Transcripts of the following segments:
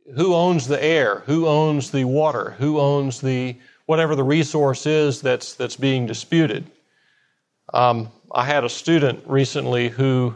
who owns the air, who owns the water, who owns the whatever the resource is that's being disputed. I had a student recently who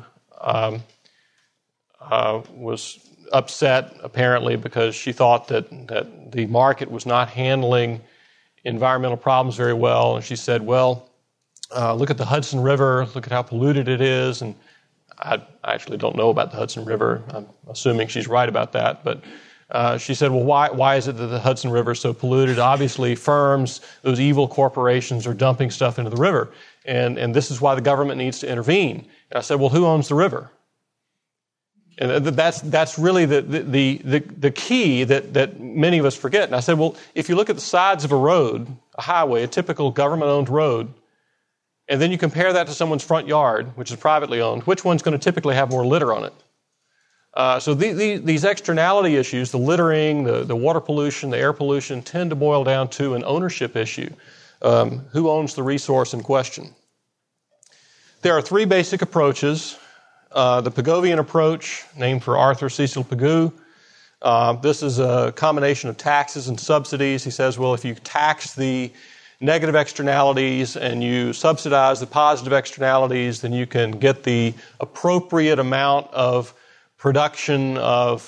was upset, apparently, because she thought that the market was not handling environmental problems very well. And she said, well, look at the Hudson River, look at how polluted it is. And I actually don't know about the Hudson River. I'm assuming she's right about that. But she said, well, why is it that the Hudson River is so polluted? Obviously, firms, those evil corporations are dumping stuff into the river. And this is why the government needs to intervene. And I said, well, who owns the river? And that's really the key that many of us forget. And I said, well, if you look at the sides of a road, a highway, a typical government-owned road, and then you compare that to someone's front yard, which is privately owned, which one's going to typically have more litter on it? So these externality issues, the littering, the water pollution, the air pollution, tend to boil down to an ownership issue. Who owns the resource in question? There are three basic approaches. The Pigovian approach, named for Arthur Cecil Pigou. This is a combination of taxes and subsidies. He says, well, if you tax the negative externalities and you subsidize the positive externalities, then you can get the appropriate amount of production of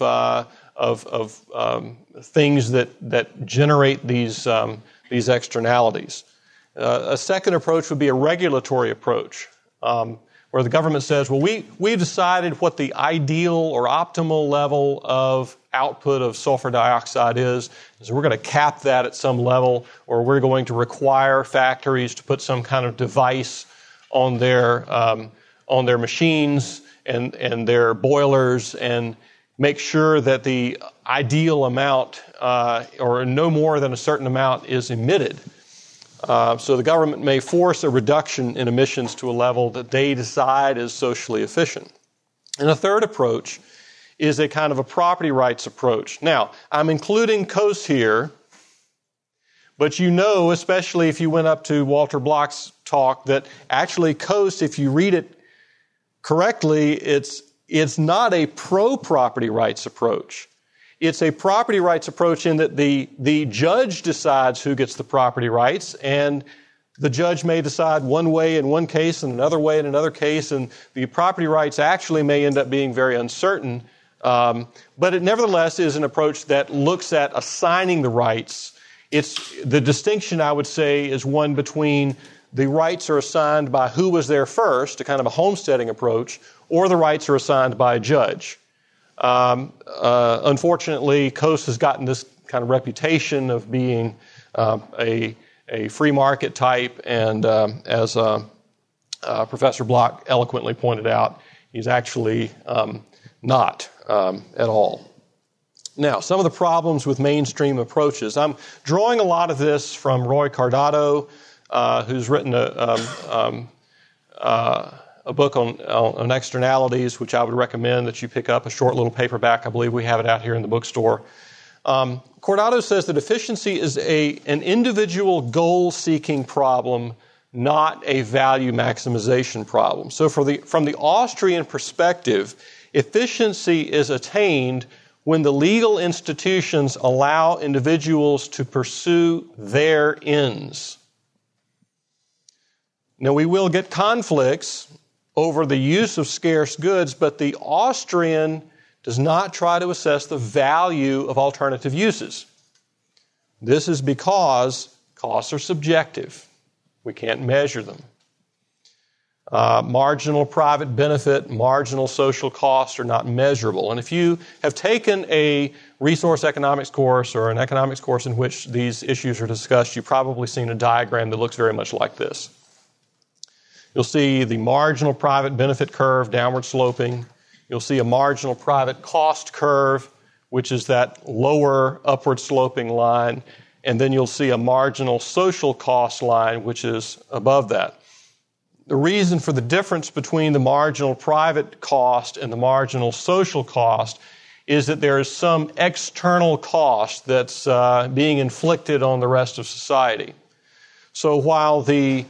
things that generate these externalities. A second approach would be a regulatory approach, where the government says, well, we've decided what the ideal or optimal level of output of sulfur dioxide is, so we're going to cap that at some level, or we're going to require factories to put some kind of device on their machines and their boilers and make sure that the ideal amount or no more than a certain amount is emitted. So the government may force a reduction in emissions to a level that they decide is socially efficient. And a third approach is a kind of a property rights approach. Now, I'm including Coase here, but you know, especially if you went up to Walter Block's talk, that actually Coase, if you read it correctly, it's not a pro-property rights approach. It's a property rights approach in that the judge decides who gets the property rights, and the judge may decide one way in one case and another way in another case, and the property rights actually may end up being very uncertain. But it nevertheless is an approach that looks at assigning the rights. The distinction, I would say, is one between the rights are assigned by who was there first, a kind of a homesteading approach, or the rights are assigned by a judge. Unfortunately, Coase has gotten this kind of reputation of being a free market type, and as Professor Block eloquently pointed out, he's actually not at all. Now, some of the problems with mainstream approaches. I'm drawing a lot of this from Roy Cardado, who's written a book on externalities, which I would recommend that you pick up, a short little paperback. I believe we have it out here in the bookstore. Cardado says that efficiency is an individual goal-seeking problem, not a value maximization problem. So from the Austrian perspective, efficiency is attained when the legal institutions allow individuals to pursue their ends. Now, we will get conflicts over the use of scarce goods, but the Austrian does not try to assess the value of alternative uses. This is because costs are subjective. We can't measure them. Marginal private benefit, marginal social costs are not measurable. And if you have taken a resource economics course or an economics course in which these issues are discussed, you've probably seen a diagram that looks very much like this. You'll see the marginal private benefit curve downward sloping. You'll see a marginal private cost curve, which is that lower upward sloping line. And then you'll see a marginal social cost line, which is above that. The reason for the difference between the marginal private cost and the marginal social cost is that there is some external cost that's being inflicted on the rest of society. So while the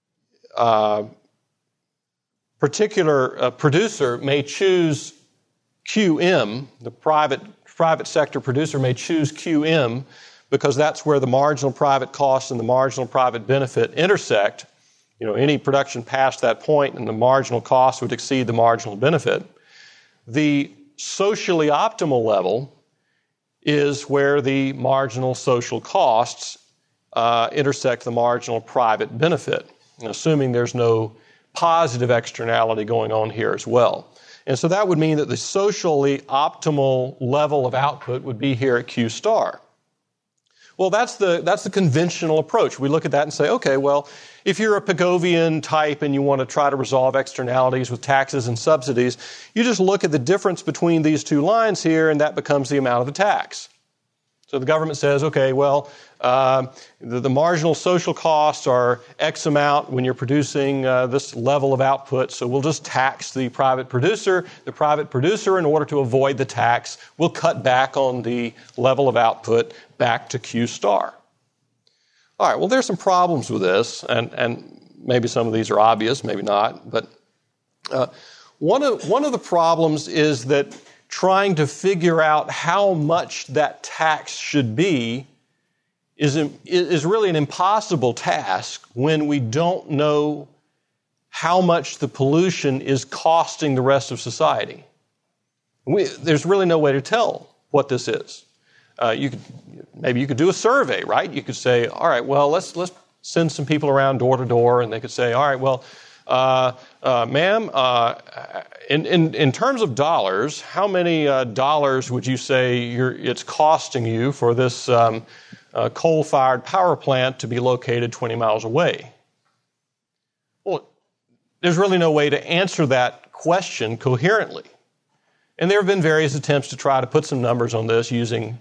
particular producer may choose QM, the private sector producer may choose QM because that's where the marginal private cost and the marginal private benefit intersect. Any production past that point and the marginal cost would exceed the marginal benefit. The socially optimal level is where the marginal social costs intersect the marginal private benefit, assuming there's no positive externality going on here as well. And so that would mean that the socially optimal level of output would be here at Q star. Well, that's the conventional approach. We look at that and say, okay, well, if you're a Pigovian type and you want to try to resolve externalities with taxes and subsidies, you just look at the difference between these two lines here, and that becomes the amount of the tax. So the government says, okay, well, the marginal social costs are X amount when you're producing this level of output, so we'll just tax the private producer. The private producer, in order to avoid the tax, will cut back on the level of output back to Q star. All right, well, there's some problems with this, and maybe some of these are obvious, maybe not, but one of the problems is that trying to figure out how much that tax should be is really an impossible task when we don't know how much the pollution is costing the rest of society. There's really no way to tell what this is. Maybe you could do a survey, right? You could say, all right, well, let's send some people around door to door, and they could say, all right, well, ma'am, in terms of dollars, how many dollars would you say it's costing you for this coal-fired power plant to be located 20 miles away? Well, there's really no way to answer that question coherently. And there have been various attempts to try to put some numbers on this using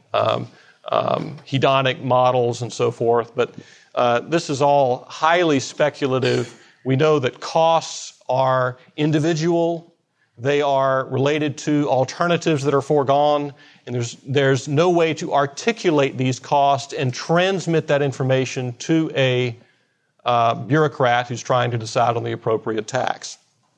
hedonic models and so forth, but this is all highly speculative. We know that costs are individual. They are related to alternatives that are foregone, and there's no way to articulate these costs and transmit that information to a bureaucrat who's trying to decide on the appropriate tax.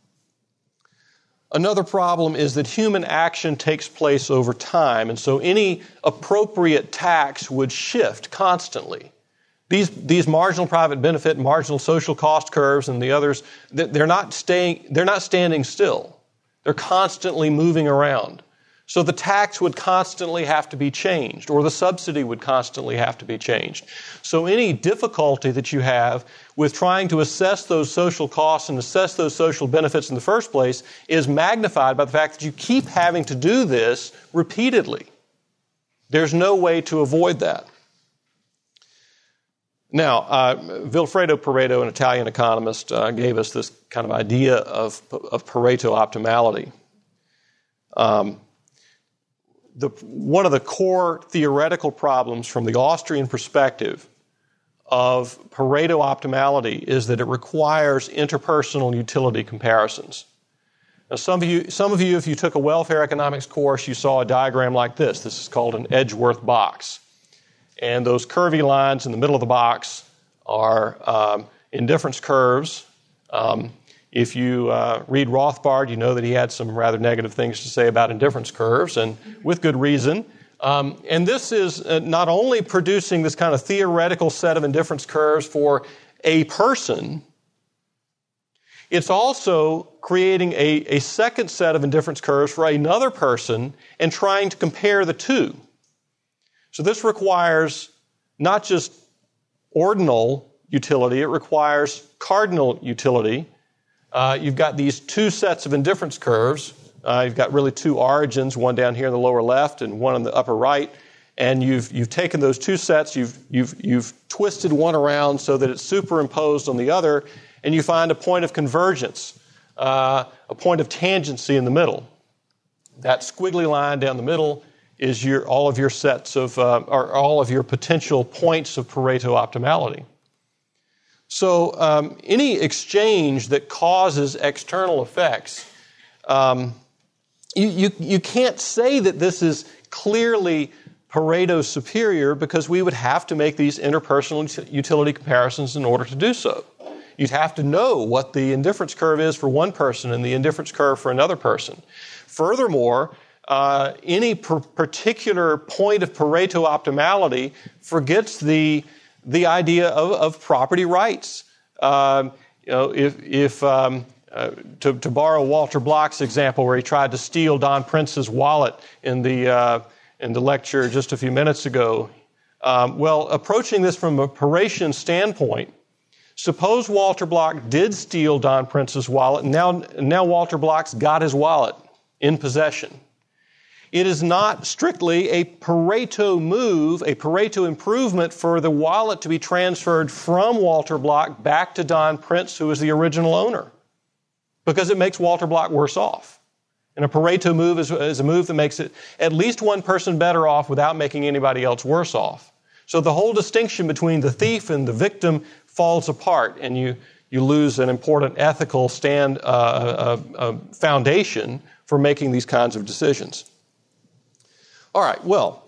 Another problem is that human action takes place over time, and so any appropriate tax would shift constantly. These marginal private benefit, marginal social cost curves, and the others, they're not standing still. They're constantly moving around. So the tax would constantly have to be changed, or the subsidy would constantly have to be changed. So any difficulty that you have with trying to assess those social costs and assess those social benefits in the first place is magnified by the fact that you keep having to do this repeatedly. There's no way to avoid that. Now, Vilfredo Pareto, an Italian economist, gave us this kind of idea of Pareto optimality. One of the core theoretical problems from the Austrian perspective of Pareto optimality is that it requires interpersonal utility comparisons. Now, some of you, if you took a welfare economics course, you saw a diagram like this. This is called an Edgeworth box. And those curvy lines in the middle of the box are indifference curves. If you read Rothbard, you know that he had some rather negative things to say about indifference curves, and with good reason. And this is not only producing this kind of theoretical set of indifference curves for a person, it's also creating a second set of indifference curves for another person and trying to compare the two. So this requires not just ordinal utility, it requires cardinal utility. You've got these two sets of indifference curves. You've got really two origins, one down here in the lower left and one in the upper right. And you've taken those two sets, you've twisted one around so that it's superimposed on the other, and you find a point of convergence, a point of tangency in the middle. That squiggly line down the middle is all of your sets of, or all of your potential points of Pareto optimality. So any exchange that causes external effects, you can't say that this is clearly Pareto superior because we would have to make these interpersonal utility comparisons in order to do so. You'd have to know what the indifference curve is for one person and the indifference curve for another person. Furthermore, any particular point of Pareto optimality forgets the idea of property rights. To borrow Walter Block's example, where he tried to steal Don Prince's wallet in the lecture just a few minutes ago. Approaching this from a Paretian standpoint, suppose Walter Block did steal Don Prince's wallet, and now Walter Block's got his wallet in possession. It is not strictly a Pareto move, a Pareto improvement for the wallet to be transferred from Walter Block back to Don Prince, who is the original owner, because it makes Walter Block worse off. And a Pareto move is a move that makes it at least one person better off without making anybody else worse off. So the whole distinction between the thief and the victim falls apart, and you lose an important ethical foundation for making these kinds of decisions. All right,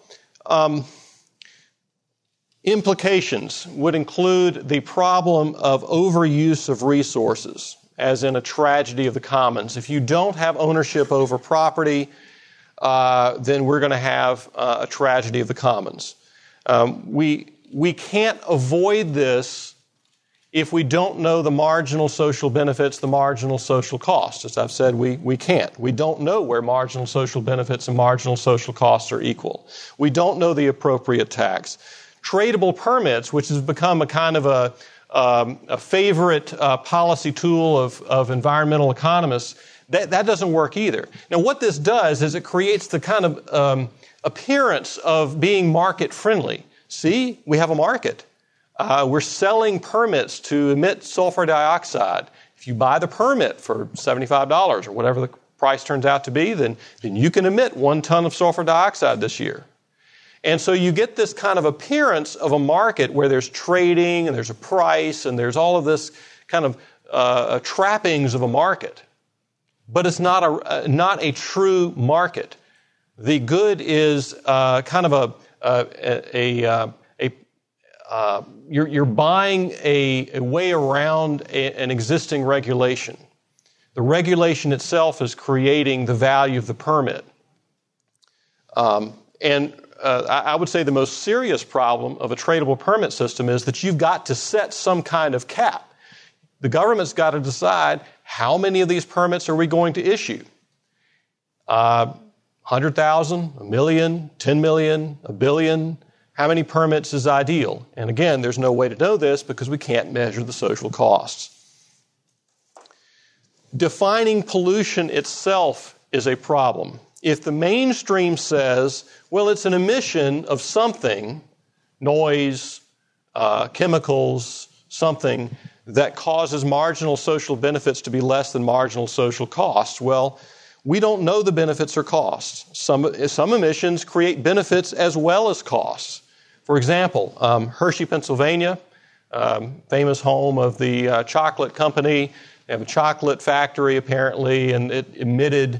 implications would include the problem of overuse of resources, as in a tragedy of the commons. If you don't have ownership over property, then we're going to have a tragedy of the commons. We can't avoid this if we don't know the marginal social benefits, the marginal social costs. As I've said, we can't. We don't know where marginal social benefits and marginal social costs are equal. We don't know the appropriate tax. Tradable permits, which has become a kind of a favorite policy tool of environmental economists, that doesn't work either. Now, what this does is it creates the kind of appearance of being market-friendly. See, we have a market. We're selling permits to emit sulfur dioxide. If you buy the permit for $75 or whatever the price turns out to be, then you can emit 1 ton of sulfur dioxide this year. And so you get this kind of appearance of a market where there's trading and there's a price and there's all of this kind of trappings of a market. But it's not a true market. The good is kind of you're buying a way around an existing regulation. The regulation itself is creating the value of the permit. I would say the most serious problem of a tradable permit system is that you've got to set some kind of cap. The government's got to decide how many of these permits are we going to issue. 100,000, 1 million, 10 million, 1 billion. How many permits is ideal? And again, there's no way to know this because we can't measure the social costs. Defining pollution itself is a problem. If the mainstream says, well, it's an emission of something, noise, chemicals, something that causes marginal social benefits to be less than marginal social costs, well, we don't know the benefits or costs. Some emissions create benefits as well as costs. For example, Hershey, Pennsylvania, famous home of the chocolate company. They have a chocolate factory, apparently, and it emitted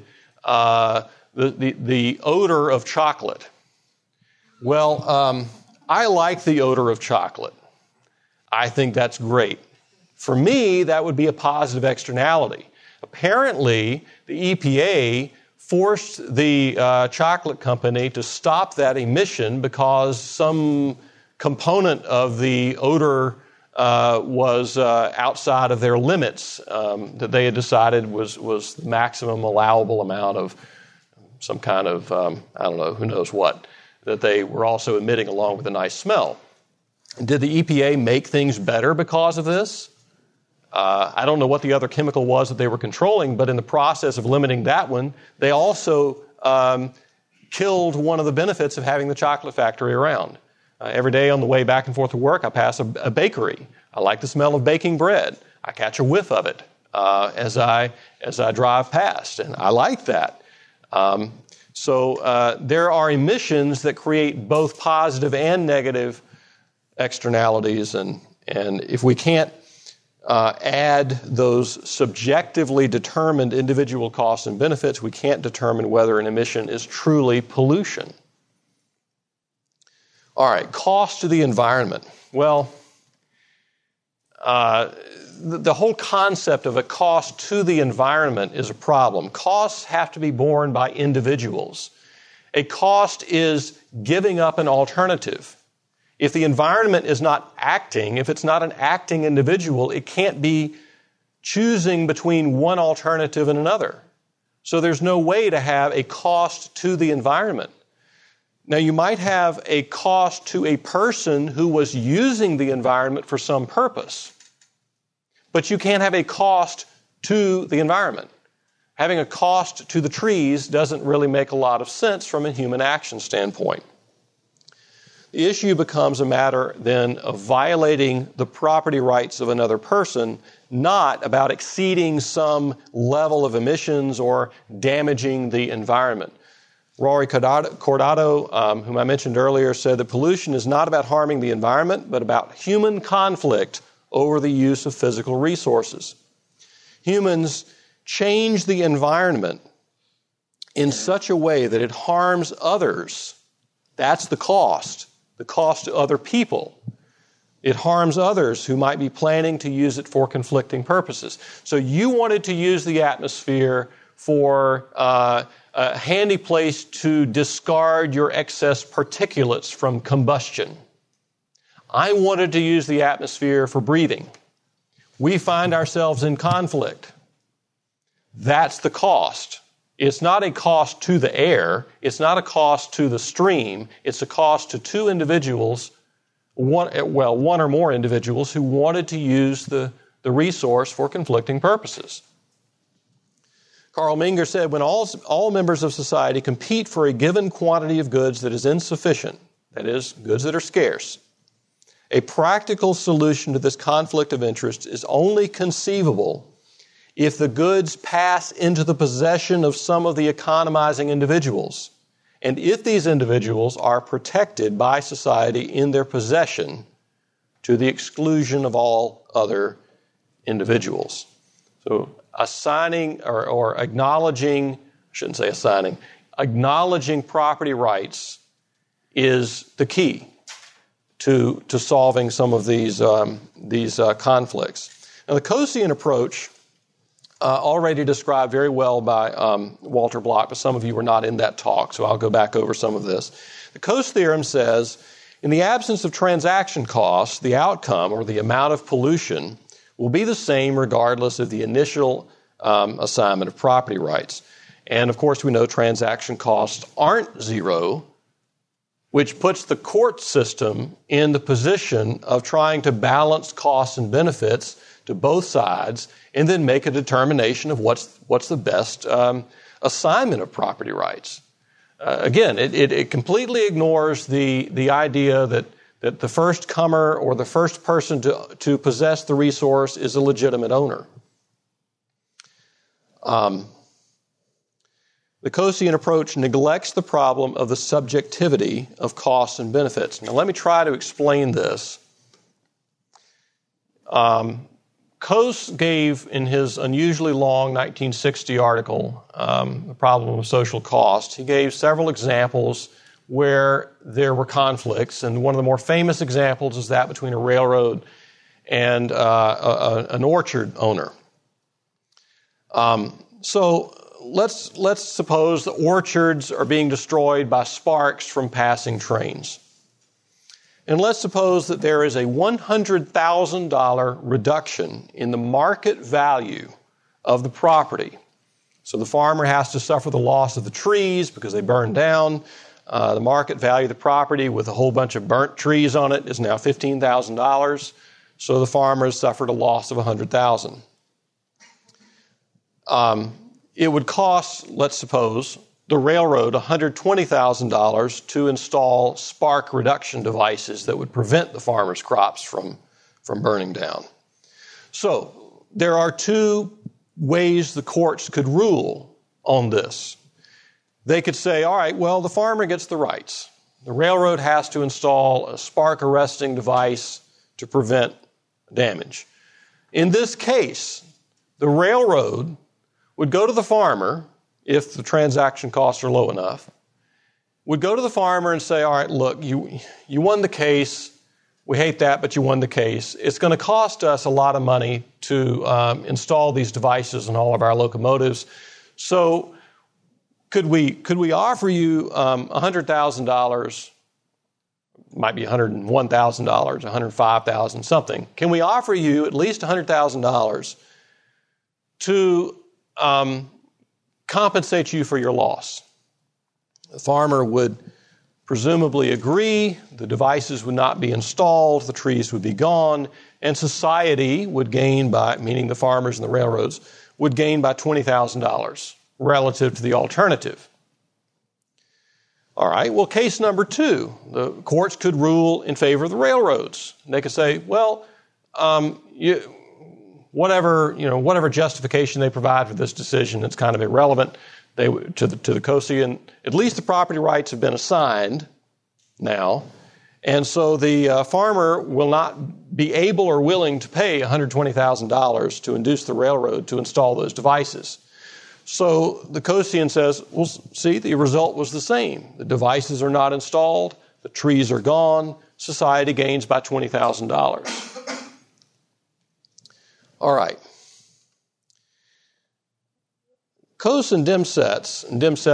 the odor of chocolate. Well, I like the odor of chocolate. I think that's great. For me, that would be a positive externality. Apparently, the EPA forced the chocolate company to stop that emission because some component of the odor was outside of their limits that they had decided was the maximum allowable amount of some kind of, I don't know, who knows what, that they were also emitting along with a nice smell. Did the EPA make things better because of this? I don't know what the other chemical was that they were controlling, but in the process of limiting that one, they also killed one of the benefits of having the chocolate factory around. Every day on the way back and forth to work, I pass a bakery. I like the smell of baking bread. I catch a whiff of it as I drive past, and I like that. So there are emissions that create both positive and negative externalities, and if we can't add those subjectively determined individual costs and benefits, we can't determine whether an emission is truly pollution. All right, cost to the environment. Well, the whole concept of a cost to the environment is a problem. Costs have to be borne by individuals. A cost is giving up an alternative. If the environment is not acting, if it's not an acting individual, it can't be choosing between one alternative and another. So there's no way to have a cost to the environment. Now, you might have a cost to a person who was using the environment for some purpose, but you can't have a cost to the environment. Having a cost to the trees doesn't really make a lot of sense from a human action standpoint. The issue becomes a matter then of violating the property rights of another person, not about exceeding some level of emissions or damaging the environment. Rory Cordato, whom I mentioned earlier, said that pollution is not about harming the environment, but about human conflict over the use of physical resources. Humans change the environment in such a way that it harms others. That's the cost to other people. It harms others who might be planning to use it for conflicting purposes. So you wanted to use the atmosphere for a handy place to discard your excess particulates from combustion. I wanted to use the atmosphere for breathing. We find ourselves in conflict. That's the cost. It's not a cost to the air. It's not a cost to the stream. It's a cost to two individuals, one or more individuals who wanted to use the resource for conflicting purposes. Carl Menger said, when all members of society compete for a given quantity of goods that is insufficient, that is, goods that are scarce, a practical solution to this conflict of interest is only conceivable if the goods pass into the possession of some of the economizing individuals, and if these individuals are protected by society in their possession to the exclusion of all other individuals. So assigning or acknowledging, acknowledging property rights is the key to solving some of these conflicts. Now, the Coasian approach, already described very well by Walter Block, but some of you were not in that talk, so I'll go back over some of this. The Coase theorem says, in the absence of transaction costs, the outcome or the amount of pollution will be the same regardless of the initial assignment of property rights. And of course, we know transaction costs aren't zero, which puts the court system in the position of trying to balance costs and benefits to both sides and then make a determination of what's the best assignment of property rights. Again, it completely ignores the idea that the first comer or the first person to possess the resource is a legitimate owner. The Coasian approach neglects the problem of the subjectivity of costs and benefits. Now, let me try to explain this. Coase gave, in his unusually long 1960 article, The Problem of Social Cost, he gave several examples where there were conflicts, and one of the more famous examples is that between a railroad and an orchard owner. So let's suppose the orchards are being destroyed by sparks from passing trains. And let's suppose that there is a $100,000 reduction in the market value of the property. So the farmer has to suffer the loss of the trees because they burn down. The market value of the property with a whole bunch of burnt trees on it is now $15,000. So the farmer has suffered a loss of $100,000. It would cost, let's suppose, the railroad $120,000 to install spark reduction devices that would prevent the farmer's crops from burning down. So there are two ways the courts could rule on this. They could say, all right, well, the farmer gets the rights. The railroad has to install a spark arresting device to prevent damage. In this case, the railroad would go to the farmer, if the transaction costs are low enough, would go to the farmer and say, all right, look, you won the case. We hate that, but you won the case. It's going to cost us a lot of money to install these devices in all of our locomotives. So could we offer you $100,000, might be $101,000, $105,000, something. Can we offer you at least $100,000 to compensate you for your loss? The farmer would presumably agree, the devices would not be installed, the trees would be gone, and society would gain by, meaning the farmers and the railroads, would gain by $20,000 relative to the alternative. All right, well, case number 2, the courts could rule in favor of the railroads. They could say, well, whatever justification they provide for this decision, it's kind of irrelevant to the COSI, and at least the property rights have been assigned now, and so the farmer will not be able or willing to pay $120,000 to induce the railroad to install those devices. So the COSIan says, well, see, the result was the same. The devices are not installed, the trees are gone, society gains by $20,000. All right. Coase and Dimsets,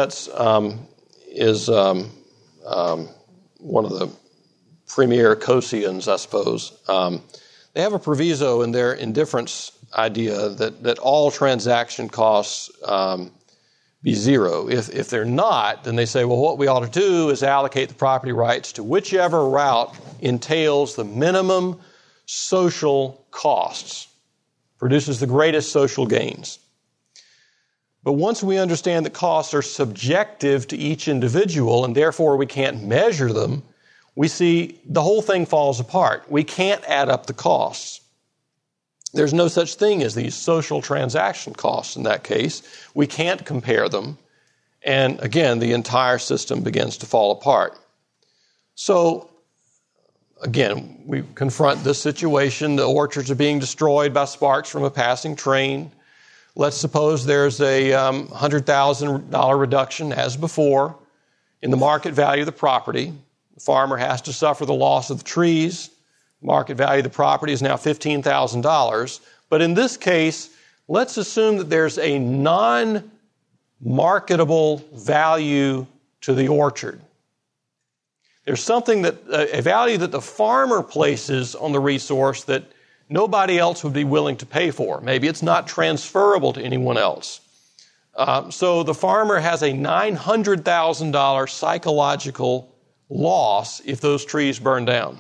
is one of the premier COSIans, I suppose. They have a proviso in their indifference idea that all transaction costs be zero. If they're not, then they say, well, what we ought to do is allocate the property rights to whichever route entails the minimum social costs, produces the greatest social gains. But once we understand that costs are subjective to each individual and therefore we can't measure them, we see the whole thing falls apart. We can't add up the costs. There's no such thing as these social transaction costs in that case. We can't compare them. And again, the entire system begins to fall apart. So, again, we confront this situation. The orchards are being destroyed by sparks from a passing train. Let's suppose there's a $100,000 reduction, as before, in the market value of the property. The farmer has to suffer the loss of the trees. Market value of the property is now $15,000. But in this case, let's assume that there's a non-marketable value to the orchard. There's something a value that the farmer places on the resource that nobody else would be willing to pay for. Maybe it's not transferable to anyone else. So the farmer has a $900,000 psychological loss if those trees burn down.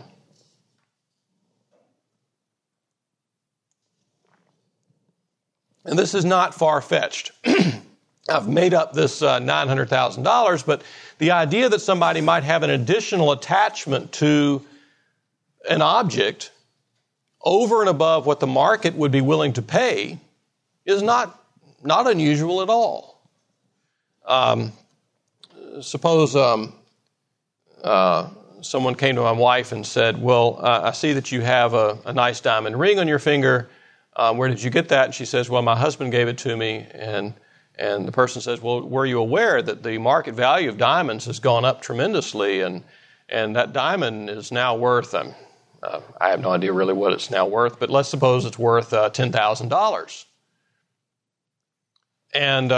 And this is not far-fetched. I've made up this $900,000, but the idea that somebody might have an additional attachment to an object over and above what the market would be willing to pay is not unusual at all. Suppose someone came to my wife and said, well, I see that you have a nice diamond ring on your finger. Where did you get that? And she says, well, my husband gave it to me. And the person says, well, were you aware that the market value of diamonds has gone up tremendously and that diamond is now worth, I have no idea really what it's now worth, but let's suppose it's worth $10,000. And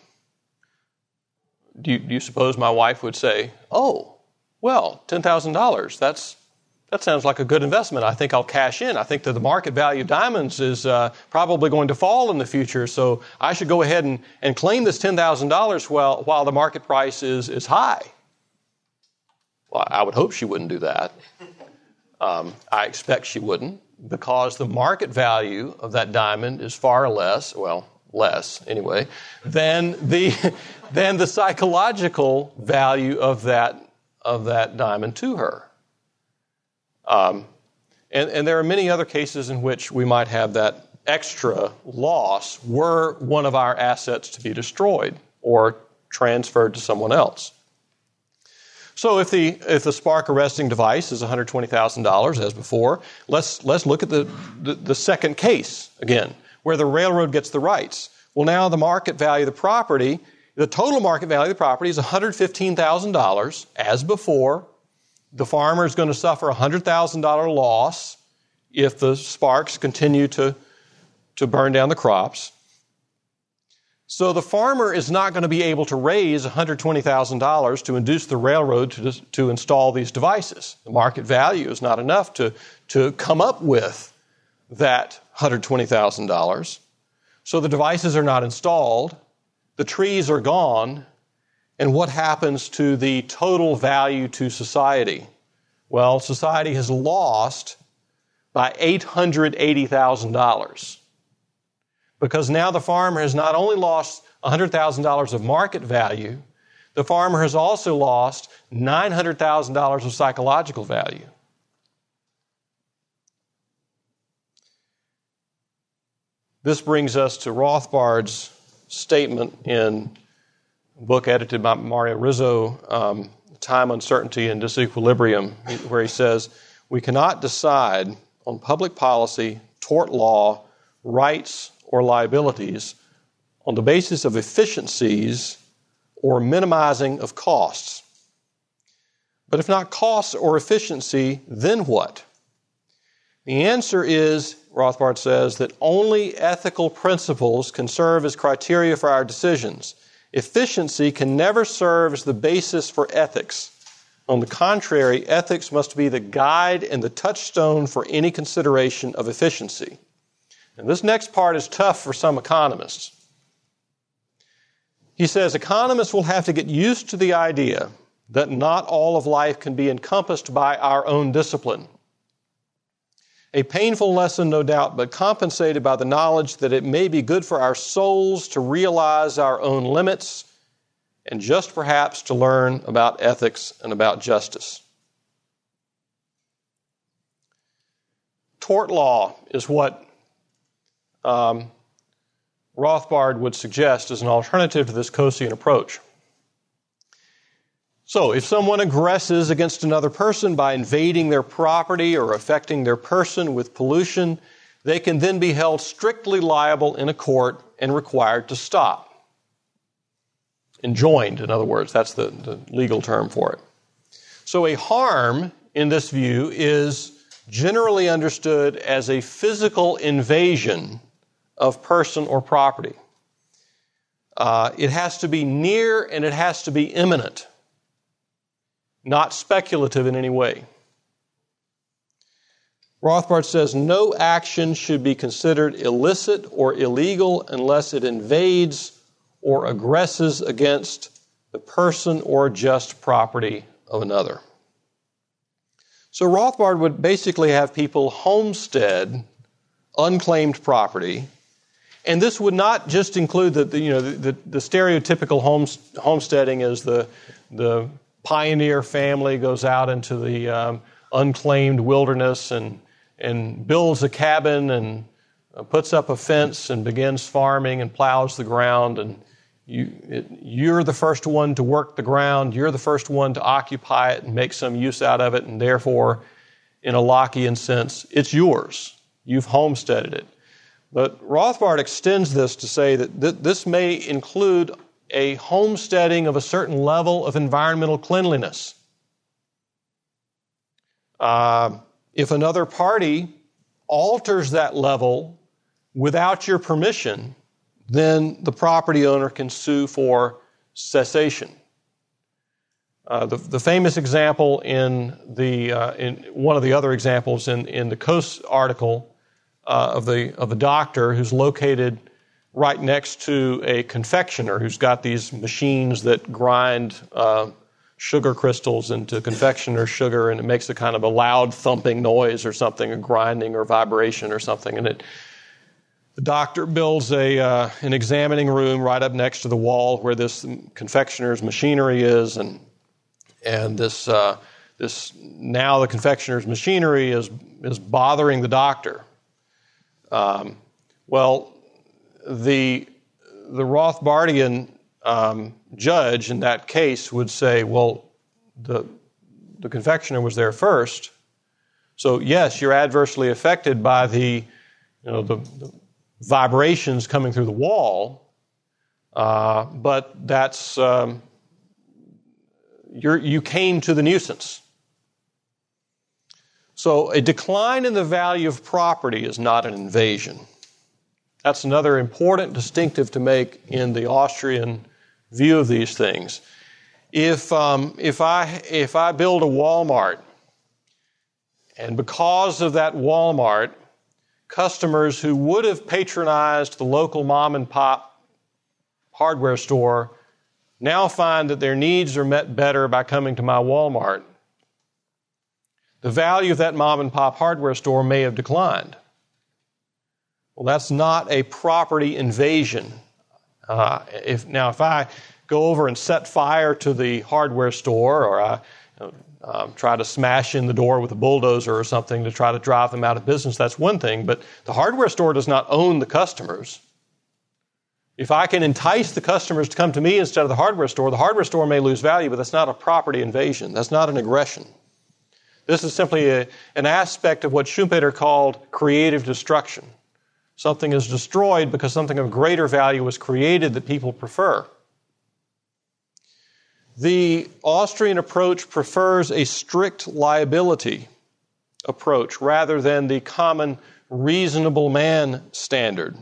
do you suppose my wife would say, oh, well, $10,000, that sounds like a good investment. I think I'll cash in. I think that the market value of diamonds is probably going to fall in the future, so I should go ahead and claim this $10,000 while the market price is high. Well, I would hope she wouldn't do that. I expect she wouldn't, because the market value of that diamond is far less, anyway, than the psychological value of that diamond to her. And there are many other cases in which we might have that extra loss were one of our assets to be destroyed or transferred to someone else. So if the spark arresting device is $120,000 as before, let's look at the second case again, where the railroad gets the rights. Well, now the market value of the property, the total market value of the property is $115,000 as before. the farmer is going to suffer a $100,000 loss if the sparks continue to burn down the crops. So the farmer is not going to be able to raise $120,000 to induce the railroad to install these devices. The market value is not enough to come up with that $120,000. So the devices are not installed, the trees are gone, and what happens to the total value to society? Well, society has lost by $880,000. Because now the farmer has not only lost $100,000 of market value, the farmer has also lost $900,000 of psychological value. This brings us to Rothbard's statement in a book edited by Mario Rizzo, Time, Uncertainty, and Disequilibrium, where he says, "We cannot decide on public policy, tort law, rights, or liabilities on the basis of efficiencies or minimizing of costs. But if not costs or efficiency, then what? The answer is," Rothbard says, "that only ethical principles can serve as criteria for our decisions. Efficiency can never serve as the basis for ethics. On the contrary, ethics must be the guide and the touchstone for any consideration of efficiency." And this next part is tough for some economists. He says, economists will have to get used to the idea that not all of life can be encompassed by our own discipline. A painful lesson, no doubt, but compensated by the knowledge that it may be good for our souls to realize our own limits and just perhaps to learn about ethics and about justice. Tort law is what Rothbard would suggest as an alternative to this Coasian approach. So, if someone aggresses against another person by invading their property or affecting their person with pollution, they can then be held strictly liable in a court and required to stop. Enjoined, in other words, that's the legal term for it. So a harm, in this view, is generally understood as a physical invasion of person or property. It has to be near and it has to be imminent, not speculative in any way. Rothbard says no action should be considered illicit or illegal unless it invades or aggresses against the person or just property of another. So Rothbard would basically have people homestead unclaimed property, and this would not just include the stereotypical homesteading is the pioneer family goes out into the unclaimed wilderness and builds a cabin and puts up a fence and begins farming and plows the ground, and you're the first one to work the ground, you're the first one to occupy it and make some use out of it, and therefore, in a Lockean sense, it's yours. You've homesteaded it. But Rothbard extends this to say that this may include a homesteading of a certain level of environmental cleanliness. If another party alters that level without your permission, then the property owner can sue for cessation. The famous example in one of the other examples in the Coase article of the doctor who's located right next to a confectioner who's got these machines that grind sugar crystals into confectioner's sugar, and it makes a kind of a loud thumping noise or something, a grinding or vibration or something, and the doctor builds an examining room right up next to the wall where this confectioner's machinery is, and this now the confectioner's machinery is bothering the doctor. Well, the Rothbardian judge in that case would say, well, the confectioner was there first, so yes, you're adversely affected by the vibrations coming through the wall, but that's you came to the nuisance. So a decline in the value of property is not an invasion. That's another important distinctive to make in the Austrian view of these things. If I build a Walmart, and because of that Walmart, customers who would have patronized the local mom and pop hardware store now find that their needs are met better by coming to my Walmart, the value of that mom and pop hardware store may have declined. Well, that's not a property invasion. If I go over and set fire to the hardware store, or I try to smash in the door with a bulldozer or something to try to drive them out of business, that's one thing. But the hardware store does not own the customers. If I can entice the customers to come to me instead of the hardware store may lose value, but that's not a property invasion. That's not an aggression. This is simply an aspect of what Schumpeter called creative destruction. Something is destroyed because something of greater value was created that people prefer. The Austrian approach prefers a strict liability approach rather than the common reasonable man standard.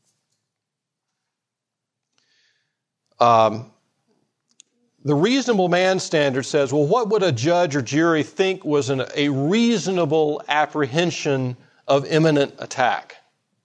The reasonable man standard says, well, what would a judge or jury think was a reasonable apprehension of imminent attack?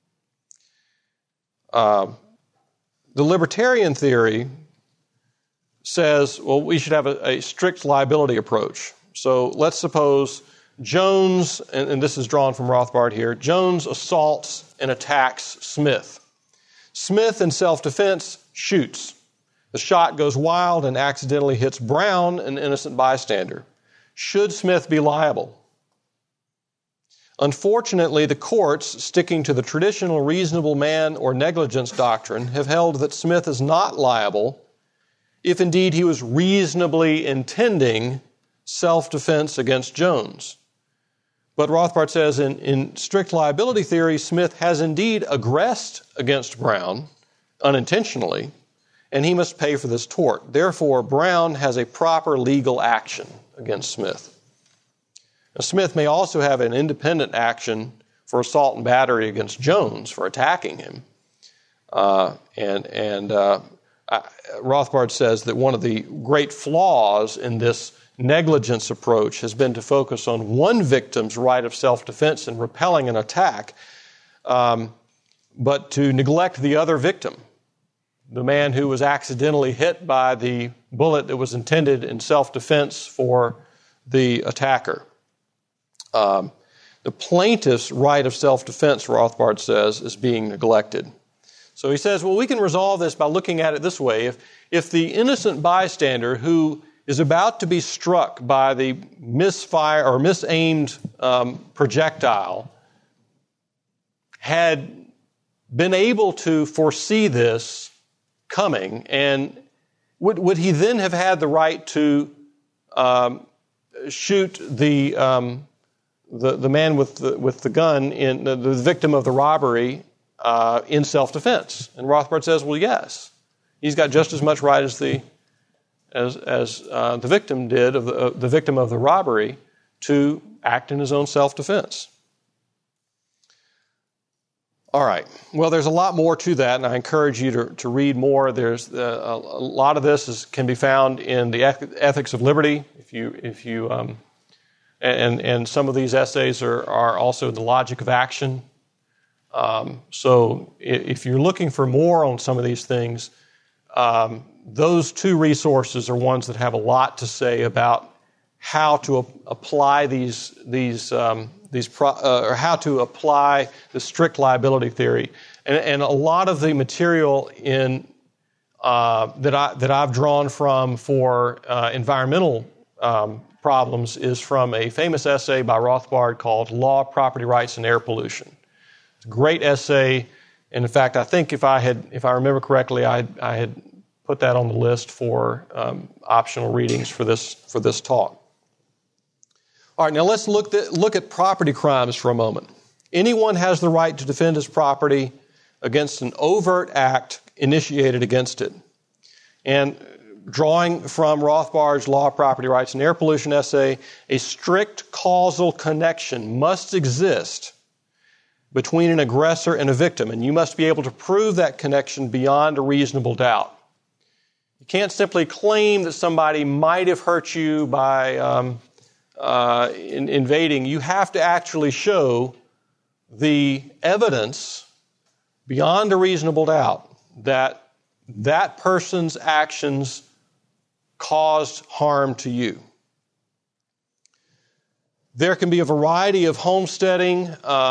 The libertarian theory says, well, we should have a strict liability approach. So let's suppose Jones, and this is drawn from Rothbard here, Jones assaults and attacks Smith. Smith, in self-defense, shoots. The shot goes wild and accidentally hits Brown, an innocent bystander. Should Smith be liable? Unfortunately, the courts, sticking to the traditional reasonable man or negligence doctrine, have held that Smith is not liable if indeed he was reasonably intending self-defense against Jones. But Rothbard says in strict liability theory, Smith has indeed aggressed against Brown unintentionally, and he must pay for this tort. Therefore, Brown has a proper legal action against Smith. Now, Smith may also have an independent action for assault and battery against Jones for attacking him. Rothbard says that one of the great flaws in this negligence approach has been to focus on one victim's right of self-defense in repelling an attack, but to neglect the other victim, the man who was accidentally hit by the bullet that was intended in self-defense for the attacker. The plaintiff's right of self-defense, Rothbard says, is being neglected. So he says, well, we can resolve this by looking at it this way. If the innocent bystander who is about to be struck by the misfire or misaimed projectile had been able to foresee this coming, and would he then have had the right to shoot the man with the gun, in the victim of the robbery, in self-defense? And Rothbard says, well, yes, he's got just as much right as the victim did of the victim of the robbery to act in his own self-defense. All right. Well, there's a lot more to that, and I encourage you to read more. There's a lot of this can be found in the Ethics of Liberty. And some of these essays are also in the Logic of Action. So if you're looking for more on some of these things, those two resources are ones that have a lot to say about how to apply or how to apply the strict liability theory, and a lot of the material in that I've drawn from for environmental problems is from a famous essay by Rothbard called "Law, Property Rights, and Air Pollution." It's a great essay, and in fact, I think if I remember correctly, I had put that on the list for optional readings for this talk. All right, now let's look at property crimes for a moment. Anyone has the right to defend his property against an overt act initiated against it. And drawing from Rothbard's Law of Property Rights and Air Pollution essay, a strict causal connection must exist between an aggressor and a victim, and you must be able to prove that connection beyond a reasonable doubt. You can't simply claim that somebody might have hurt you by invading. You have to actually show the evidence beyond a reasonable doubt that that person's actions caused harm to you. There can be a variety of homesteading,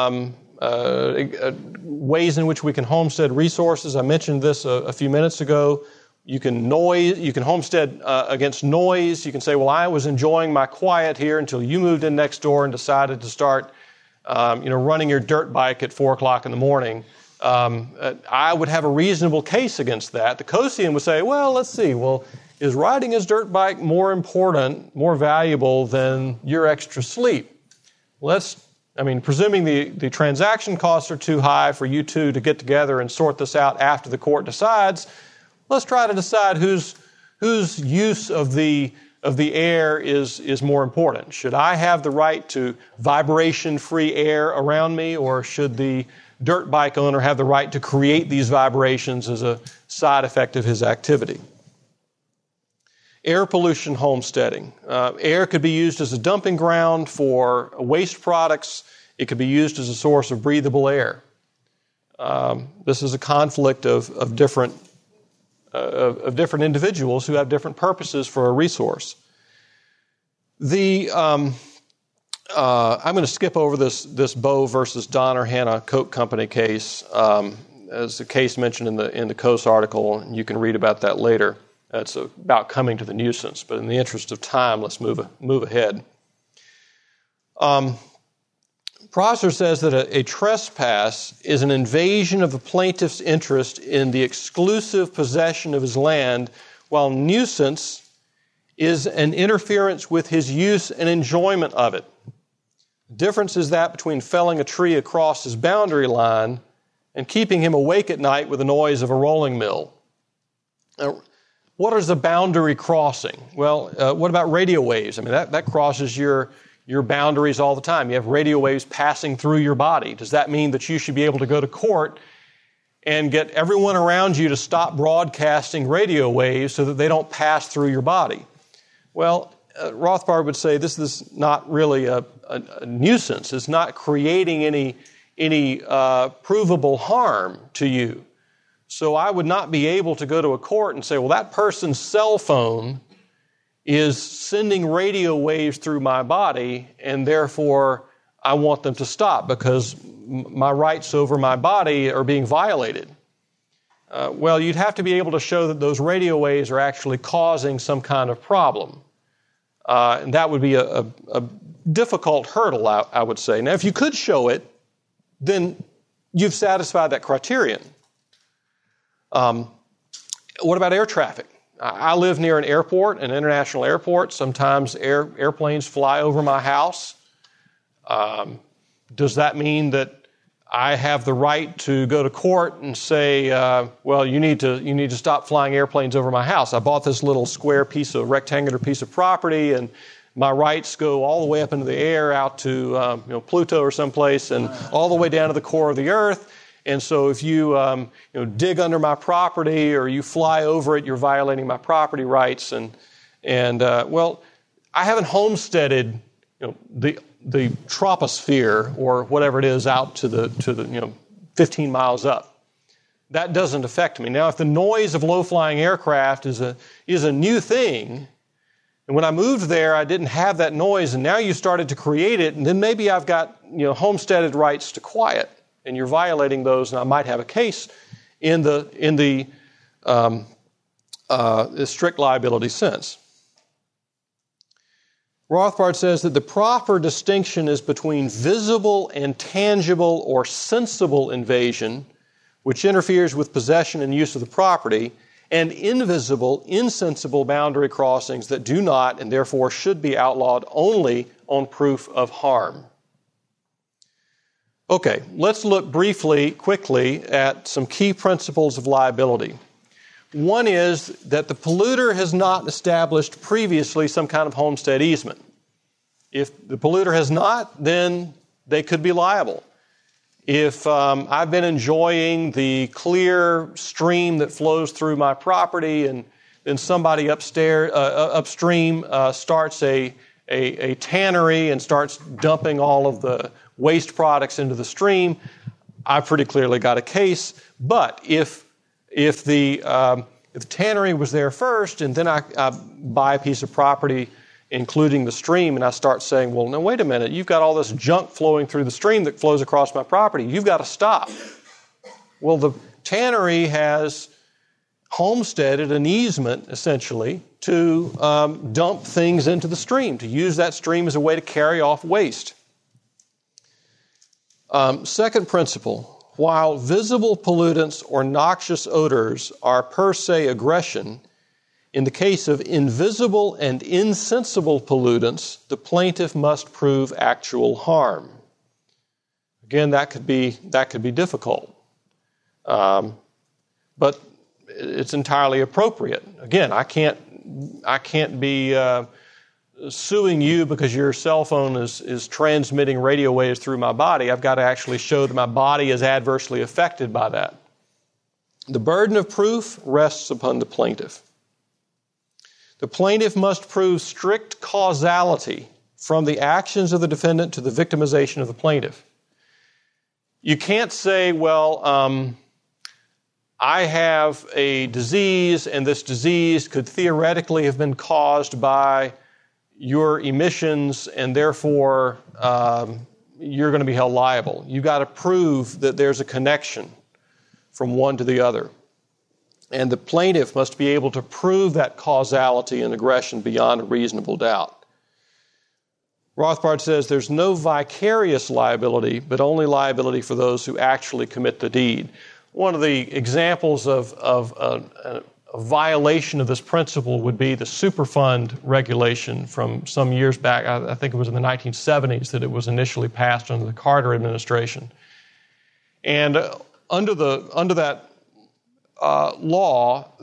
ways in which we can homestead resources. I mentioned this a few minutes ago. You can homestead against noise. You can say, well, I was enjoying my quiet here until you moved in next door and decided to start running your dirt bike at 4 o'clock in the morning. I would have a reasonable case against that. The Kosian would say, well, let's see. Well, is riding his dirt bike more important, more valuable than your extra sleep? Presuming the transaction costs are too high for you two to get together and sort this out after the court decides, let's try to decide whose use of the air is more important. Should I have the right to vibration-free air around me, or should the dirt bike owner have the right to create these vibrations as a side effect of his activity? Air pollution homesteading. Air could be used as a dumping ground for waste products. It could be used as a source of breathable air. This is a conflict of different individuals who have different purposes for a resource. I'm going to skip over this Bowe versus Donner-Hanna Coke Company case. As a case mentioned in the Coase article, and you can read about that later. That's about coming to the nuisance, but in the interest of time, let's move ahead. Prosser says that a trespass is an invasion of the plaintiff's interest in the exclusive possession of his land, while nuisance is an interference with his use and enjoyment of it. The difference is that between felling a tree across his boundary line and keeping him awake at night with the noise of a rolling mill. Now, what is a boundary crossing? Well, what about radio waves? That crosses your boundaries all the time. You have radio waves passing through your body. Does that mean that you should be able to go to court and get everyone around you to stop broadcasting radio waves so that they don't pass through your body? Well, Rothbard would say this is not really a nuisance. It's not creating any provable harm to you. So I would not be able to go to a court and say, well, that person's cell phone is sending radio waves through my body, and therefore I want them to stop because my rights over my body are being violated. Well, you'd have to be able to show that those radio waves are actually causing some kind of problem. And that would be a difficult hurdle, I would say. Now, if you could show it, then you've satisfied that criterion. What about air traffic? I live near an airport, an international airport. Sometimes airplanes fly over my house. Does that mean that I have the right to go to court and say, well, you need to stop flying airplanes over my house? I bought this little rectangular piece of property, and my rights go all the way up into the air out to Pluto or someplace, and all the way down to the core of the earth. And so if you dig under my property or you fly over it, you're violating my property rights. And I haven't homesteaded the troposphere or whatever it is out to the 15 miles up. That doesn't affect me. Now, if the noise of low-flying aircraft is a new thing, and when I moved there, I didn't have that noise, and now you started to create it, and then maybe I've got homesteaded rights to quiet. And you're violating those, and I might have a case in the strict liability sense. Rothbard says that the proper distinction is between visible and tangible or sensible invasion, which interferes with possession and use of the property, and invisible, insensible boundary crossings that do not and therefore should be outlawed only on proof of harm. Okay, let's look quickly at some key principles of liability. One is that the polluter has not established previously some kind of homestead easement. If the polluter has not, then they could be liable. If I've been enjoying the clear stream that flows through my property and then somebody upstream starts a tannery and starts dumping all of the waste products into the stream, I've pretty clearly got a case. But if the tannery was there first and then I buy a piece of property including the stream, and I start saying, well, no, wait a minute, you've got all this junk flowing through the stream that flows across my property. You've got to stop. Well, the tannery has homesteaded an easement, essentially, to dump things into the stream, to use that stream as a way to carry off waste. Second principle, while visible pollutants or noxious odors are per se aggression, in the case of invisible and insensible pollutants, the plaintiff must prove actual harm. Again, that could be difficult, but it's entirely appropriate. Again, I can't be suing you because your cell phone is transmitting radio waves through my body. I've got to actually show that my body is adversely affected by that. The burden of proof rests upon the plaintiff. The plaintiff must prove strict causality from the actions of the defendant to the victimization of the plaintiff. You can't say, well, I have a disease, and this disease could theoretically have been caused by your emissions, and therefore you're going to be held liable. You've got to prove that there's a connection from one to the other. And the plaintiff must be able to prove that causality and aggression beyond a reasonable doubt. Rothbard says there's no vicarious liability, but only liability for those who actually commit the deed. One of the examples of a violation of this principle would be the Superfund regulation from some years back. I think it was in the 1970s that it was initially passed under the Carter administration. And under that law,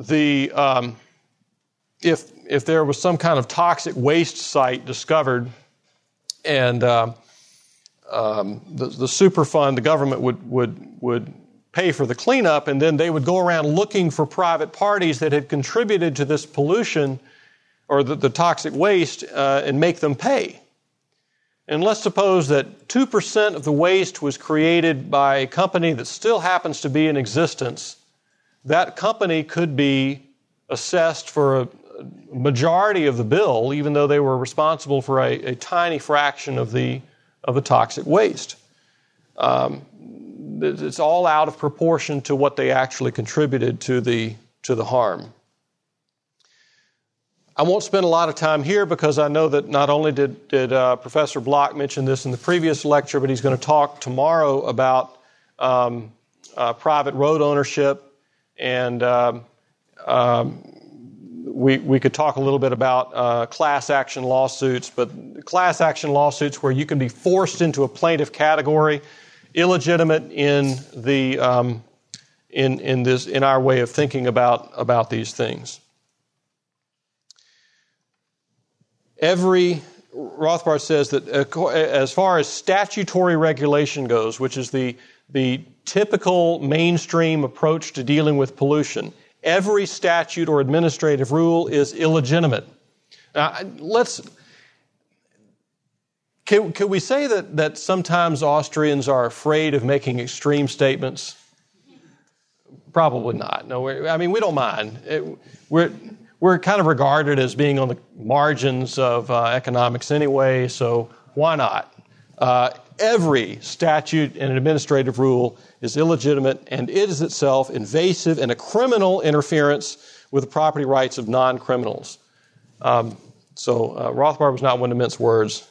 if there was some kind of toxic waste site discovered, and the Superfund, the government would pay for the cleanup, and then they would go around looking for private parties that had contributed to this pollution or the toxic waste and make them pay. And let's suppose that 2% of the waste was created by a company that still happens to be in existence. That company could be assessed for a majority of the bill, even though they were responsible for a tiny fraction of the toxic waste. It's all out of proportion to what they actually contributed to the harm. I won't spend a lot of time here because I know that not only did Professor Block mention this in the previous lecture, but he's going to talk tomorrow about private road ownership. And we could talk a little bit about class action lawsuits, but class action lawsuits where you can be forced into a plaintiff category, illegitimate in the in our way of thinking about these things. Rothbard says that as far as statutory regulation goes, which is the typical mainstream approach to dealing with pollution, every statute or administrative rule is illegitimate. Now, could we say that sometimes Austrians are afraid of making extreme statements? Probably not. No, we don't mind. We're kind of regarded as being on the margins of economics anyway, so why not? Every statute and administrative rule is illegitimate, and it is itself invasive and a criminal interference with the property rights of non-criminals. So Rothbard was not one to mince words.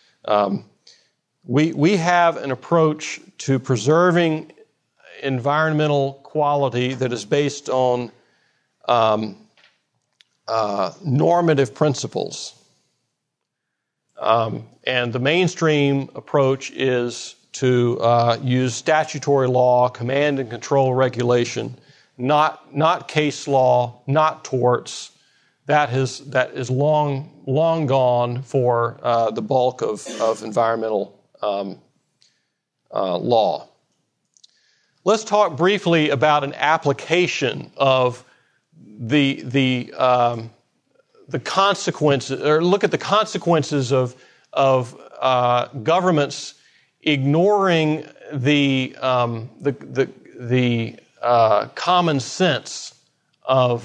We have an approach to preserving environmental quality that is based on normative principles. And the mainstream approach is to use statutory law, command and control regulation not case law, not torts. That is long gone for the bulk of environmental law. Let's talk briefly about an application of the consequences, or look at the consequences of governments ignoring the common sense of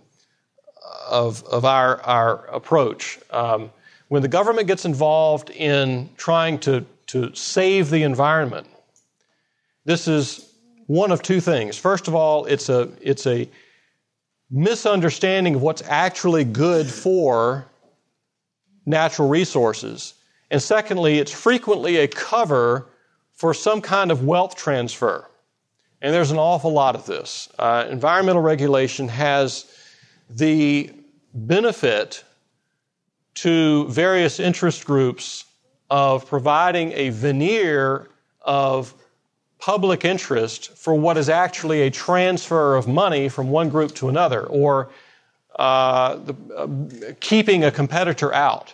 our approach. When the government gets involved in trying to save the environment, this is one of two things. First of all, it's a misunderstanding of what's actually good for natural resources. And secondly, it's frequently a cover for some kind of wealth transfer. And there's an awful lot of this. Environmental regulation has the benefit to various interest groups of providing a veneer of public interest for what is actually a transfer of money from one group to another, or keeping a competitor out.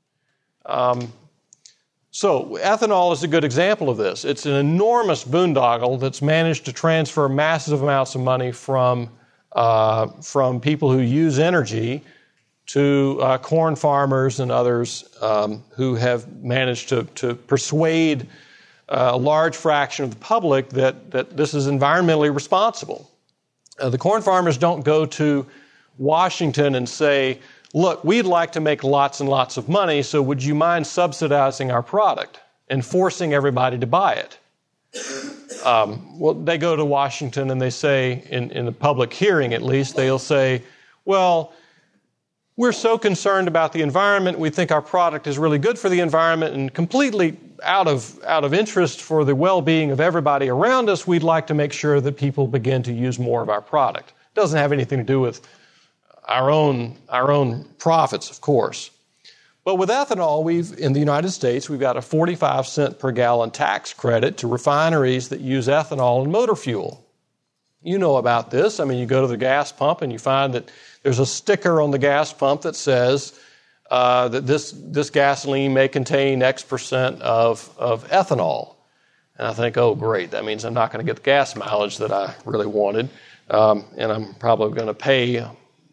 So ethanol is a good example of this. It's an enormous boondoggle that's managed to transfer massive amounts of money from people who use energy to corn farmers and others who have managed to persuade a large fraction of the public that this is environmentally responsible. The corn farmers don't go to Washington and say, look, we'd like to make lots and lots of money, so would you mind subsidizing our product and forcing everybody to buy it? Well, they go to Washington and they say, in a public hearing at least, they'll say, well, we're so concerned about the environment, we think our product is really good for the environment, and completely out of interest for the well-being of everybody around us, we'd like to make sure that people begin to use more of our product. It doesn't have anything to do with our own profits, of course. But with ethanol, in the United States, we've got a 45 cent per gallon tax credit to refineries that use ethanol and motor fuel. You know about this. I mean, you go to the gas pump and you find that there's a sticker on the gas pump that says that this gasoline may contain X percent of ethanol. And I think, oh, great, that means I'm not going to get the gas mileage that I really wanted, and I'm probably going to pay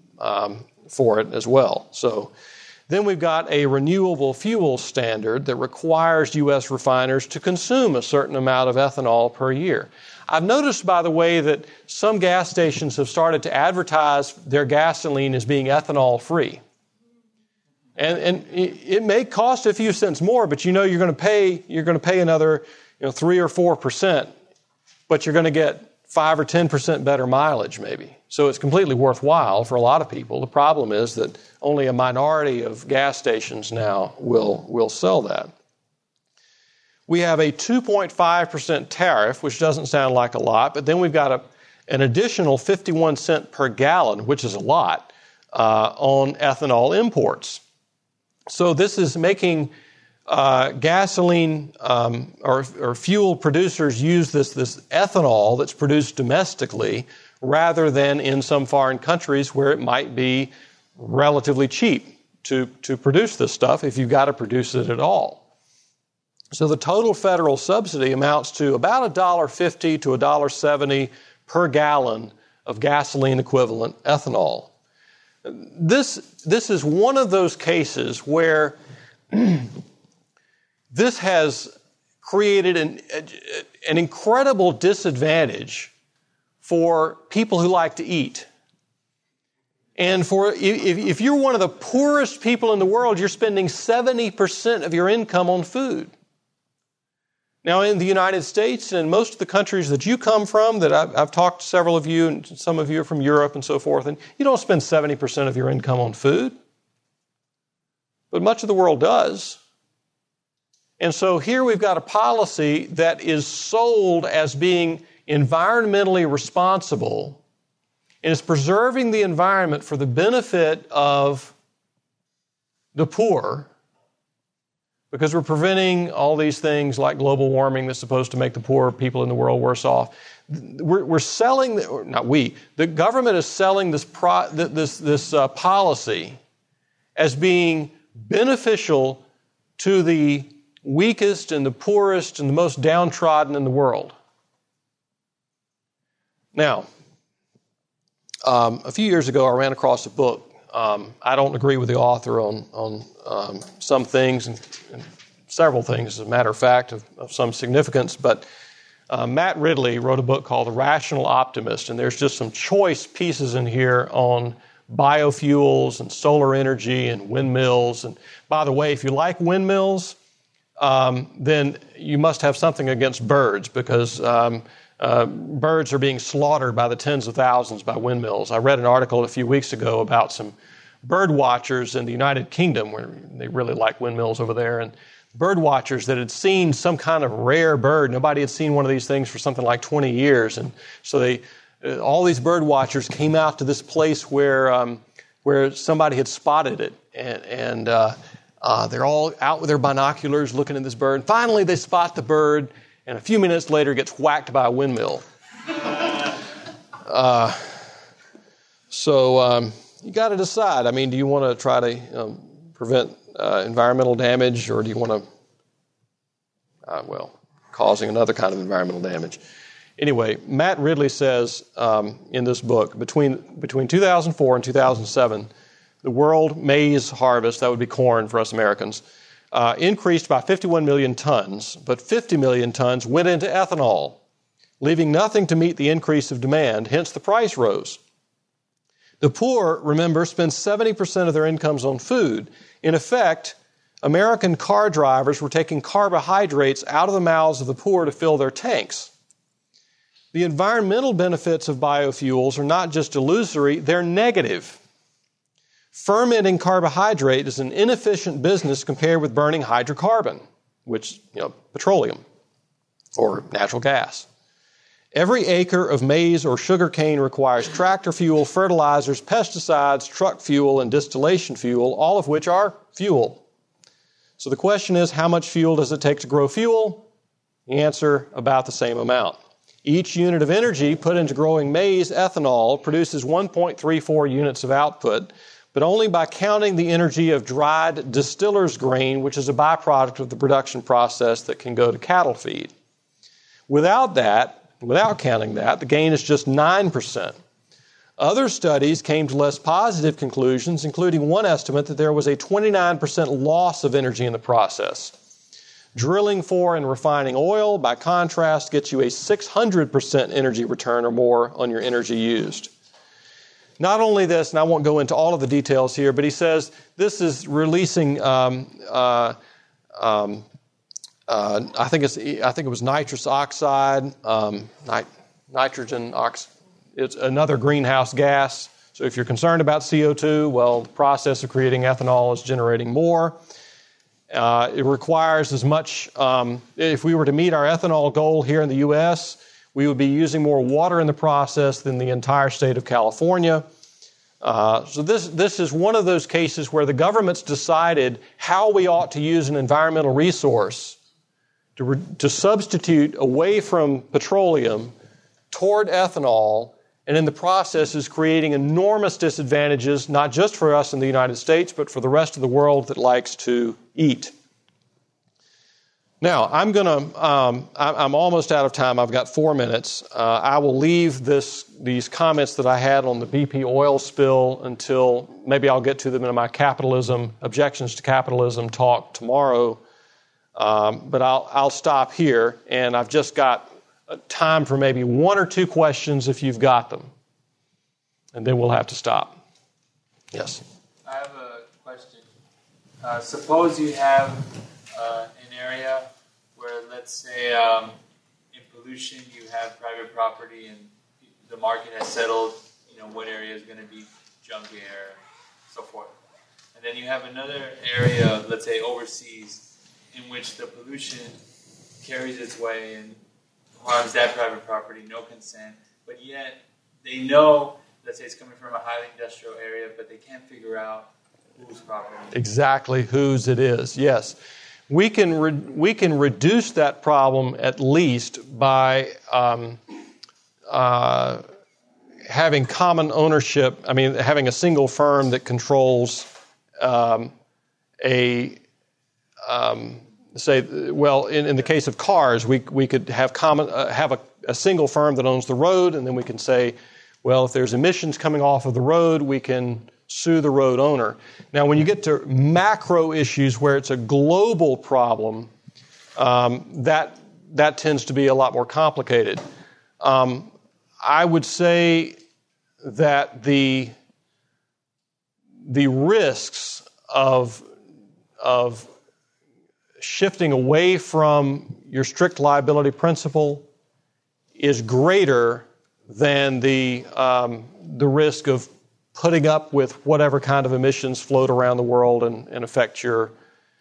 for it as well. So then we've got a renewable fuel standard that requires U.S. refiners to consume a certain amount of ethanol per year. I've noticed, by the way, that some gas stations have started to advertise their gasoline as being ethanol-free. And it may cost a few cents more, but you know you're going to pay another 3 or 4%, but you're going to get 5 or 10% better mileage maybe. So it's completely worthwhile for a lot of people. The problem is that only a minority of gas stations now will sell that. We have a 2.5% tariff, which doesn't sound like a lot, but then we've got an additional 51 cents per gallon, which is a lot, on ethanol imports. So this is making gasoline or fuel producers use this ethanol that's produced domestically rather than in some foreign countries where it might be relatively cheap to produce this stuff if you've got to produce it at all. So the total federal subsidy amounts to about $1.50 to $1.70 per gallon of gasoline equivalent ethanol. This is one of those cases where this has created an incredible disadvantage for people who like to eat. And if you're one of the poorest people in the world, you're spending 70% of your income on food. Now, in the United States and most of the countries that you come from, that I've talked to several of you, and some of you are from Europe and so forth, and you don't spend 70% of your income on food. But much of the world does. And so here we've got a policy that is sold as being environmentally responsible and is preserving the environment for the benefit of the poor, because we're preventing all these things like global warming that's supposed to make the poor people in the world worse off. We're selling, the government is selling this policy as being beneficial to the weakest and the poorest and the most downtrodden in the world. Now, a few years ago, I ran across a book. I don't agree with the author on some things and several things, as a matter of fact, of some significance. But Matt Ridley wrote a book called The Rational Optimist, and there's just some choice pieces in here on biofuels and solar energy and windmills. And by the way, if you like windmills, then you must have something against birds, because birds are being slaughtered by the tens of thousands by windmills. I read an article a few weeks ago about some bird watchers in the United Kingdom, where they really like windmills over there, and bird watchers that had seen some kind of rare bird. Nobody had seen one of these things for something like 20 years. And so all these bird watchers came out to this place where somebody had spotted it. And they're all out with their binoculars looking at this bird. Finally, they spot the bird, and a few minutes later gets whacked by a windmill. So you got to decide. I mean, do you want to try to prevent environmental damage, or do you want to, causing another kind of environmental damage? Anyway, Matt Ridley says in this book, between 2004 and 2007, the world maize harvest, that would be corn for us Americans, increased by 51 million tons, but 50 million tons went into ethanol, leaving nothing to meet the increase of demand, hence the price rose. The poor, remember, spend 70% of their incomes on food. In effect, American car drivers were taking carbohydrates out of the mouths of the poor to fill their tanks. The environmental benefits of biofuels are not just illusory, they're negative. Fermenting carbohydrate is an inefficient business compared with burning hydrocarbon, which, petroleum or natural gas. Every acre of maize or sugarcane requires tractor fuel, fertilizers, pesticides, truck fuel, and distillation fuel, all of which are fuel. So the question is, how much fuel does it take to grow fuel? The answer, about the same amount. Each unit of energy put into growing maize ethanol produces 1.34 units of output, but only by counting the energy of dried distiller's grain, which is a byproduct of the production process that can go to cattle feed. Without counting that, the gain is just 9%. Other studies came to less positive conclusions, including one estimate that there was a 29% loss of energy in the process. Drilling for and refining oil, by contrast, gets you a 600% energy return or more on your energy used. Not only this, and I won't go into all of the details here, but he says this is releasing I think it was nitrous oxide, nitrogen oxide. It's another greenhouse gas. So if you're concerned about CO2, well, the process of creating ethanol is generating more. It requires as much, if we were to meet our ethanol goal here in the U.S., we would be using more water in the process than the entire state of California. So this is one of those cases where the government's decided how we ought to use an environmental resource to substitute away from petroleum toward ethanol, and in the process is creating enormous disadvantages, not just for us in the United States, but for the rest of the world that likes to eat. Now, I'm almost out of time. I've got 4 minutes. I will leave these comments that I had on the BP oil spill until maybe I'll get to them in my objections to capitalism talk tomorrow. But I'll stop here, and I've just got time for maybe 1 or 2 questions if you've got them. And then we'll have to stop. Yes? I have a question. Suppose you have an area where, let's say, in pollution you have private property and the market has settled, what area is going to be junk air, so forth. And then you have another area, let's say overseas, in which the pollution carries its way and harms that private property, no consent, but yet they know, let's say it's coming from a highly industrial area, but they can't figure out whose property. Exactly whose it is, yes. we can reduce that problem at least by having common ownership. I mean, having a single firm that controls in the case of cars, we could have a single firm that owns the road, and then we can say, well, if there's emissions coming off of the road, we can sue the road owner. Now, when you get to macro issues where it's a global problem, that tends to be a lot more complicated. I would say that the risks of shifting away from your strict liability principle is greater than the risk of putting up with whatever kind of emissions float around the world and affect your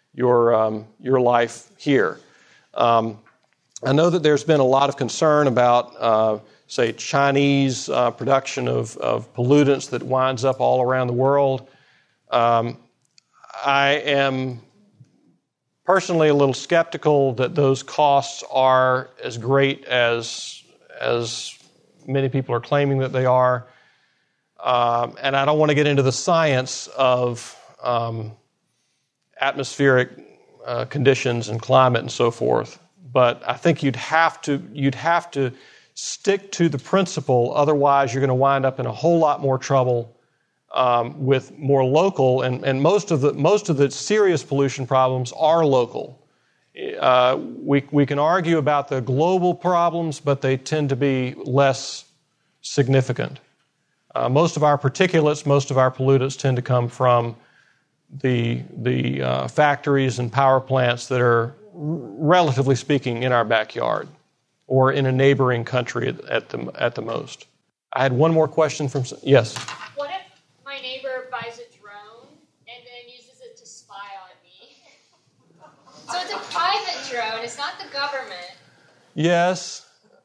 life here. I know that there's been a lot of concern about, say, Chinese production of pollutants that winds up all around the world. I am personally a little skeptical that those costs are as great as many people are claiming that they are. And I don't want to get into the science of atmospheric conditions and climate and so forth, but I think you'd have to stick to the principle. Otherwise, you're going to wind up in a whole lot more trouble with more local, and most of the serious pollution problems are local. We can argue about the global problems, but they tend to be less significant. Most of our particulates, most of our pollutants tend to come from the factories and power plants that are, relatively speaking, in our backyard or in a neighboring country at the most. I had one more question from... Yes? What if my neighbor buys a drone and then uses it to spy on me? So it's a private drone, it's not the government. Yes.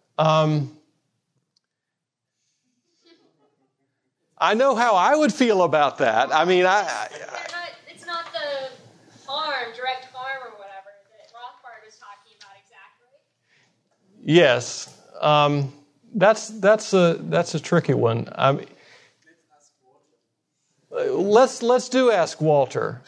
I know how I would feel about that. I mean, it's not the direct harm or whatever that Rothbard was talking about exactly. Yes. That's a tricky one. I mean, let's do Ask Walter.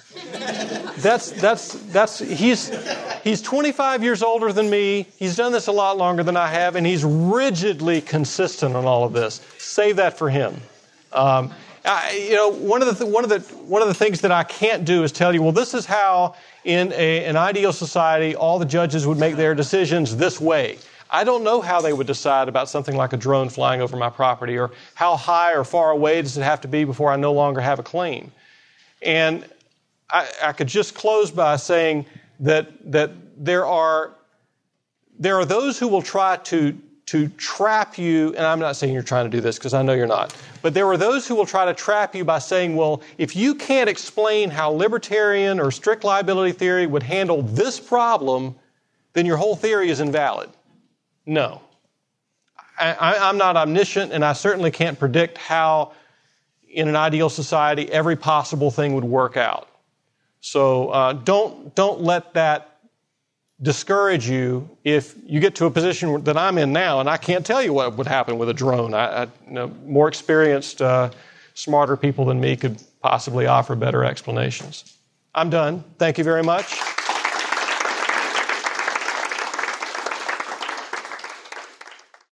He's 25 years older than me. He's done this a lot longer than I have, and he's rigidly consistent on all of this. Save that for him. One of the things that I can't do is tell you, well, this is how in an ideal society all the judges would make their decisions this way. I don't know how they would decide about something like a drone flying over my property, or how high or far away does it have to be before I no longer have a claim. And I could just close by saying that there are those who will try to trap you, and I'm not saying you're trying to do this because I know you're not, but there are those who will try to trap you by saying, well, if you can't explain how libertarian or strict liability theory would handle this problem, then your whole theory is invalid. No. I'm not omniscient, and I certainly can't predict how, in an ideal society, every possible thing would work out. So don't let that discourage you if you get to a position that I'm in now, and I can't tell you what would happen with a drone. More experienced, smarter people than me could possibly offer better explanations. I'm done. Thank you very much.